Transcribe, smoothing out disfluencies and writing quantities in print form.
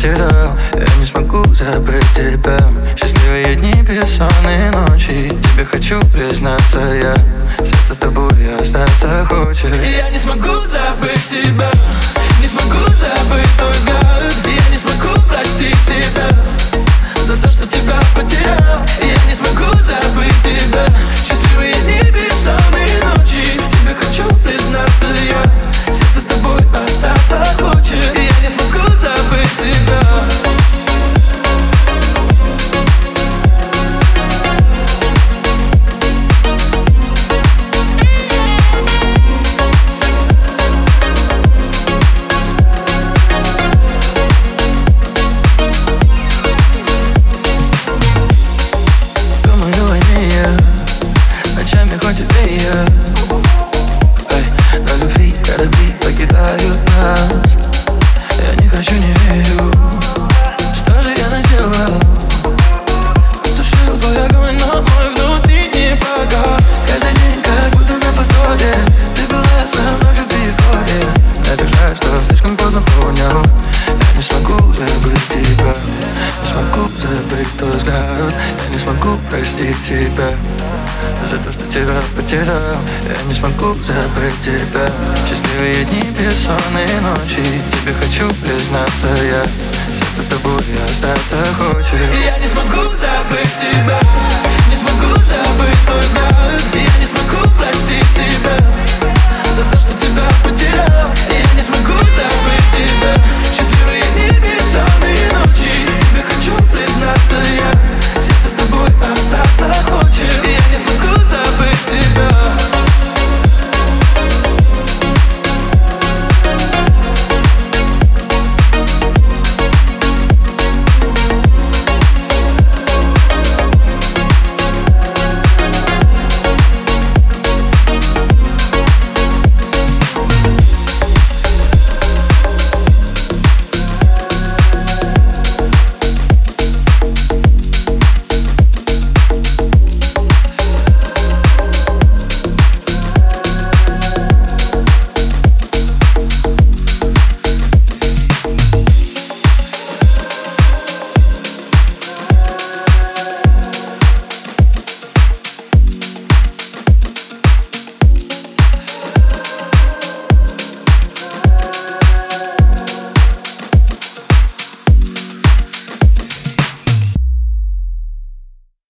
потерял. Я не смогу забыть тебя. Счастливые дни, бессонные ночи. Тебе хочу признаться я. Сердце с тобой остаться хочет. Я не смогу забыть тебя. Не смогу забыть твой взгляд. Я не смогу простить тебя за то, что тебя потерял. Я не смогу забыть тебя. Счастливые дни, бессонные ночи. Тебе хочу признаться я. Сердце с тобой остаться хочет. Я не смогу забыть тебя. Ночами хоть и я, но любви корабли покидают нас. Я не хочу, не верю. Что же я наделал? Потушил твой огонь, но мой внутри не погас. Каждый день как будто на подходе. Ты была со мной, как ты в поле. Мне так жаль, что слишком поздно понял. Я не смогу забыть тебя. Не смогу забыть твой взгляд. Я не смогу простить тебя за то, что тебя потерял. Я не смогу забыть тебя. Счастливые дни, бессонные ночи. Тебе хочу признаться я. Сердце с тобой остаться хочет. Я не смогу забыть тебя. Не смогу забыть твой взгляд. Я не